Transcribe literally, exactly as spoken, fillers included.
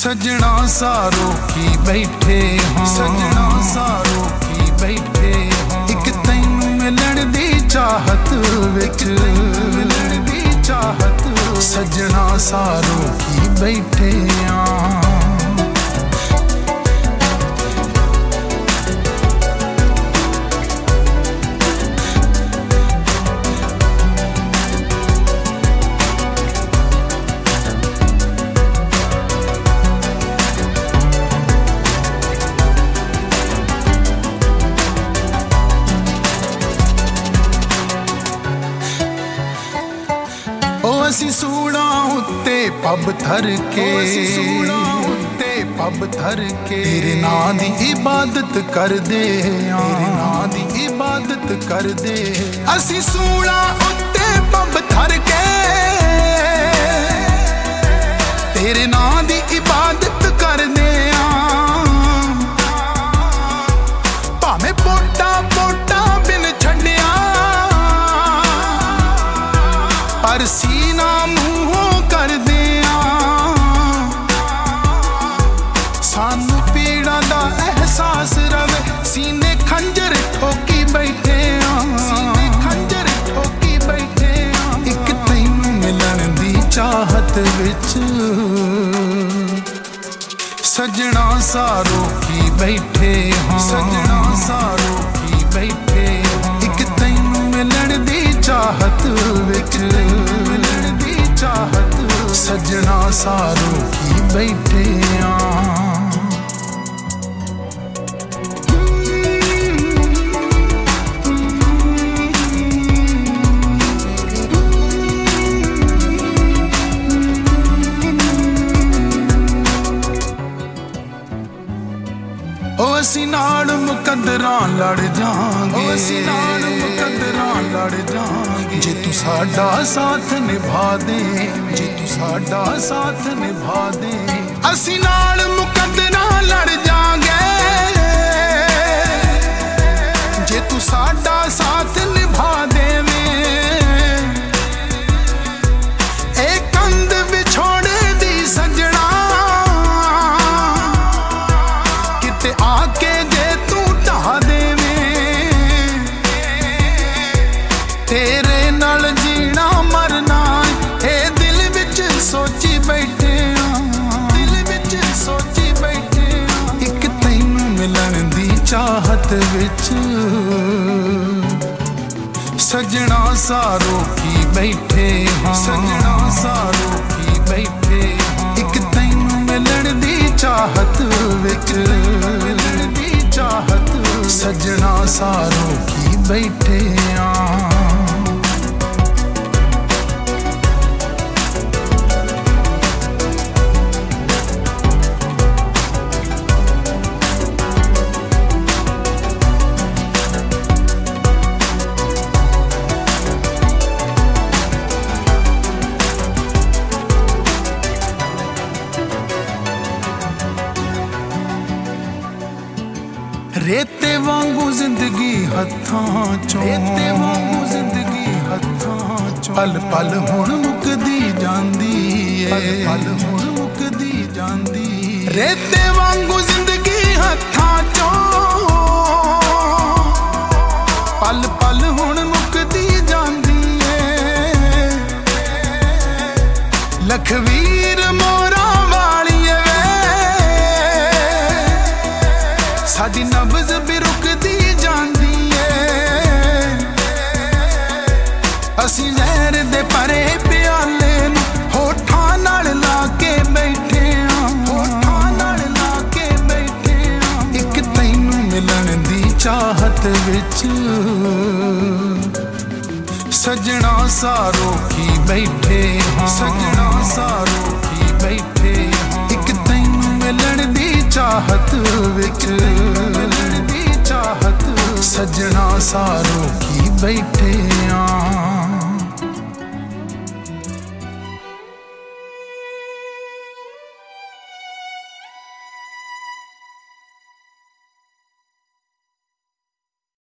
सजना सारो की बैठे हाँ, सजना सारो की बैठे हाँ। एक तैनू मिलन दी चाहत विच, मिलन दी चाहत सजना सारो की बैठे हाँ। असी सूड़ा उत्ते पब थर के, सूड़ा उत्ते पब थर के तेरे नां दी इबादत कर दे, तेरे नां दी इबादत कर दे। असी सूड़ा उत्ते पब थर के तेरे नां दी इबादत कर दे। भावें पोटा पोटा बिन छड्डिया पर सीना मूहों कर दिया। सानू पीड़ा दा एहसास रवे सीने खंजर ठोकी बैठे, सीने खंजर ठोकी बैठे। एक तैनू मिलन दी चाहत विच सजना सारो की बैठे हाँ, सजना सारो की बैठे हाँ। एक तैनू मिलन दी चाहत विच, मिलन दी चाहत सजना सारो की बैठे हाँ। असी नाल मुकद्दरां लड़ जांगे, असी नाल मुकद्दरां लड़ जांगे जे तू साडा साथ निभा दे, जे तू साडा साथ निभा दे। असी नाल मुकद्दरां लड़ जांगे जे तू साडा साथ निभा देवे। ए कंध विछोड़े दी सजना किते आके जे तू ढा देवे। तेरे नाल जीना मरना ए दिल विच सोची बैठे, दिल विच सोची बैठे। एक तैनू मिलन दी चाहत विच सजना सारो की बैठे हाँ, सजना सारो की बैठे हाँ। एक तैनू मिलन दी चाहत विच, मिलन दी चाहत सजना सारो की बैठे हाँ। रेते वांगू जिंदगी हत्थां चों, रेते वांगू जिंदगी हत्थां चों। पल पल हुण मुकदी जांदी ए, पल पल हुण मुकदी जांदी। रेते वांगू जिंदगी हत्थां चों पल पल हुण मुकदी जांदी ए। लखवीर मोरा वालिए साडी नब्ज़ भी रुकदी जांदी है। असी लहर दे परे प्याले नूं होठां नाल ला के बैठे हां, होठां नाल ला के बैठे हां। एक तैनू मिलन दी चाहत विच सजना सारो की बैठे हाँ, सजना सारो की बैठे हाँ। एक तैनू मिलन दी चाहत विच, मिलन दी चाहत सजना सारो की बैठे।